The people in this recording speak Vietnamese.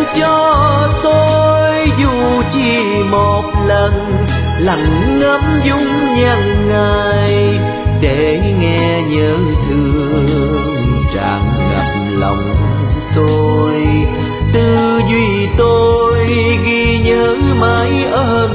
cho tôi dù chỉ một lần, lặng ngắm dung nhan ngài để nghe nhớ thương tràn ngập lòng tôi. Tư duy tôi ghi nhớ mãi ở